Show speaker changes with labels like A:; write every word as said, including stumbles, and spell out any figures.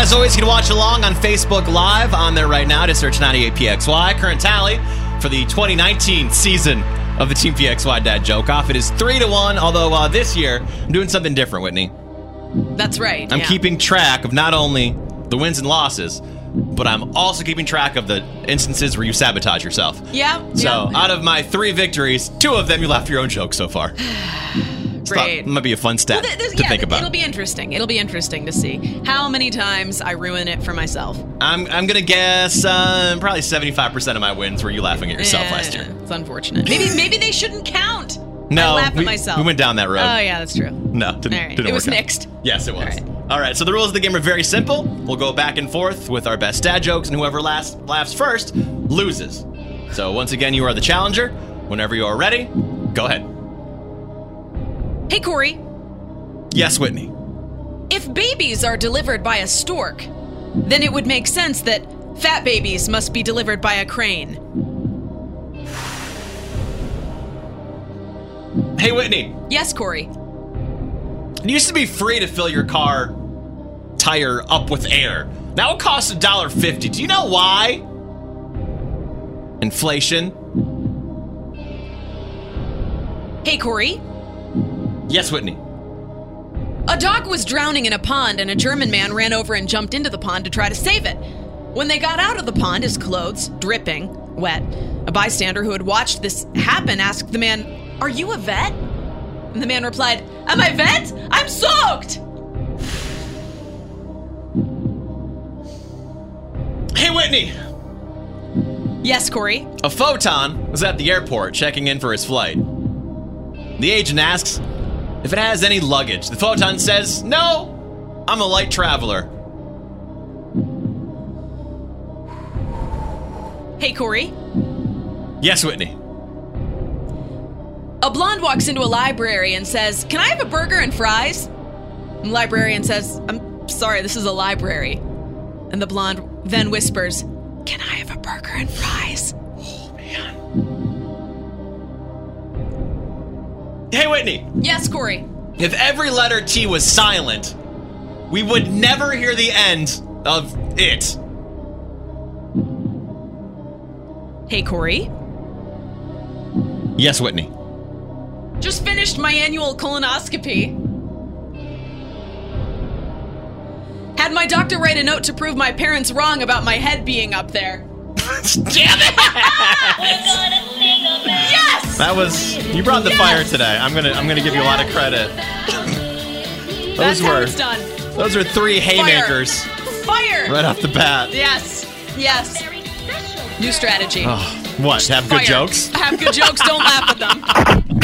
A: As always, you can watch along on Facebook Live. On there right now. Just search ninety-eight P X Y. Current tally for the twenty nineteen season of the Team P X Y Dad Joke Off. It is three to one, although uh, this year I'm doing something different, Whitney.
B: That's right.
A: I'm
B: yeah.
A: keeping track of not only the wins and losses, but I'm also keeping track of the instances where you sabotage yourself.
B: Yeah.
A: So,
B: yeah.
A: out of my three victories, two of them you laughed your own joke so far.
B: Great.
A: It might be a fun stat
B: well, th- th-
A: to
B: yeah,
A: think about.
B: It'll be interesting. It'll be interesting to see how many times I ruin it for myself.
A: I'm I'm gonna guess uh, probably seventy-five percent of my wins were you laughing at yourself
B: yeah,
A: last year.
B: It's unfortunate. Maybe maybe they shouldn't count.
A: No,
B: I laugh
A: we,
B: at myself.
A: we went down that road.
B: Oh yeah, that's true.
A: No, didn't,
B: All right.
A: didn't
B: It was
A: work out.
B: nixed.
A: Yes, it was.
B: All right.
A: All right, so the rules of the game are very simple. We'll go back and forth with our best dad jokes, and whoever last laughs first loses. So once again, you are the challenger. Whenever you are ready, go ahead.
B: Hey, Corey.
A: Yes, Whitney.
B: If babies are delivered by a stork, then it would make sense that fat babies must be delivered by a crane.
A: Hey, Whitney.
B: Yes, Corey.
A: It used to be free to fill your car tire up with air. Now it costs one dollar fifty. Do you know why? Inflation.
B: Hey, Corey.
A: Yes, Whitney.
B: A dog was drowning in a pond, and a German man ran over and jumped into the pond to try to save it. When they got out of the pond, his clothes dripping, wet. A bystander who had watched this happen asked the man, "Are you a vet?" And the man replied, "Am I vet? I'm soaked!"
A: Hey, Whitney.
B: Yes, Corey.
A: A photon was at the airport checking in for his flight. The agent asks if it has any luggage. The photon says, "No, I'm a light traveler."
B: Hey, Corey.
A: Yes, Whitney.
B: A blonde walks into a library and says, "Can I have a burger and fries?" And the librarian says, "I'm sorry, this is a library." And the blonde then whispers, "Can I have a burger and fries?"
A: Oh, man. Hey, Whitney.
B: Yes, Corey.
A: If every letter T was silent, we would never hear the end of it.
B: Hey, Corey.
A: Yes, Whitney.
B: Just finished my annual colonoscopy. Had my doctor write a note to prove my parents wrong about my head being up there.
A: Damn it!
B: Yes!
A: That was you brought the
B: Yes!
A: fire today. I'm gonna I'm gonna give you a lot of credit.
B: That's
A: Those
B: how
A: were
B: it's done.
A: those are three haymakers
B: Fire!
A: right off the bat.
B: Yes. Yes. New strategy.
A: Oh, what? Have good
B: Fire.
A: jokes?
B: Have good jokes. Don't laugh at them.